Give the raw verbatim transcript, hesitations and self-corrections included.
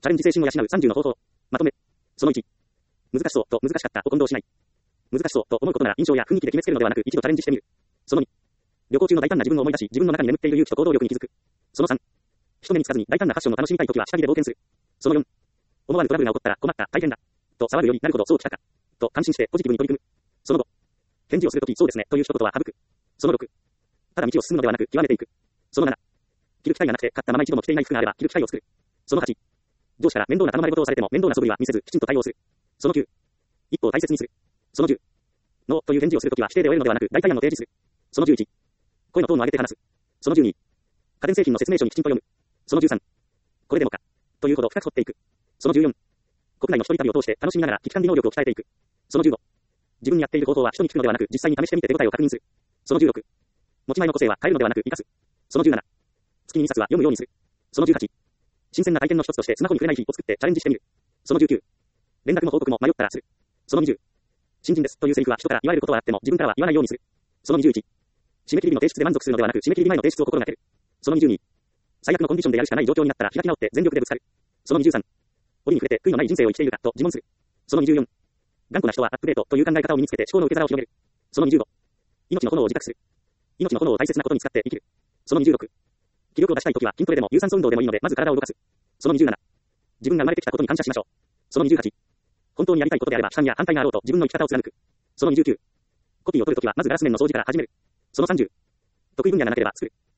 チャレンジ精神を養うさんじゅうの方法。まとめ。そのいち。難しそうと難しかったを混同しない。難しそうと思うことなら印象や雰囲気で決めつけるのではなく一度チャレンジしてみる。そのに。旅行中の大胆な自分を思い出し、自分の中に眠っている勇気と行動力に気づく。そのさん。人目につかずに大胆なファッションを楽しみたいときは下着で冒険する。そのよん。思わぬトラブルが起こったら困った、大変だ。と騒ぐよりなるほどそうきたか。と感心してポジティブに取り組む。そのご。返事をするときそうですねという一言は省く。そのろく。ただ道を進むのではなく極めていく。そのなな。着る機会がなくて買ったまま一度も着ていない服があれば着る機会を作る。そのはち。上司から面倒な頼まれ事をされても面倒な素振りは見せずきちんと対応する。そのきゅう。一歩を大切にする。そのじゅう。ノーという返事をするときは否定で終えるのではなく代替案を提示する。そのじゅういち。声のトーンを上げて話す。そのじゅうに。家電製品の説明書にきちんと読む。そのじゅうさん。これでもか。というほど深く掘っていく。そのじゅうよん。国内の一人旅を通して楽しみながら危機管理能力を鍛えていく。そのじゅうご。自分にやっている方法は人に聞くのではなく実際に試してみて手応えを確認する。そのじゅうろく。持ち前の個性は変えるのではなく生かす。そのじゅうなな。月ににさつは読むようにする。そのじゅうはち。新鮮な体験の一つとしてスマホに触れない日を作ってチャレンジしてみる。そのじゅうきゅう。連絡も報告も迷ったらする。そのにじゅう。新人ですというセリフは人から言われることはあっても自分からは言わないようにする。そのにじゅういち。締め切り日の提出で満足するのではなく締め切り日前の提出を心がける。そのにじゅうに。最悪のコンディションでやるしかない状況になったら開き直って全力でぶつかる。そのにじゅうさん。折に触れて悔いのない人生を生きているかと自問する。そのにじゅうよん。頑固な人はアップデートという考え方を身につけて思考の受け皿を広げる。そのにじゅうご。命の炎を自覚する。命の炎を大切なことに使って生きる。そのにじゅうろく。気力を出したいときは筋トレでも有酸素運動でもいいのでまず体を動かす。そのにじゅうなな。自分が生まれてきたことに感謝しましょう。そのにじゅうはち。本当にやりたいことであれば負担や反対があろうと自分の生き方を貫く。そのにじゅうきゅう。コピーを取るときはまずガラス面の掃除から始める。そのさんじゅう。得意分野がなければ作る。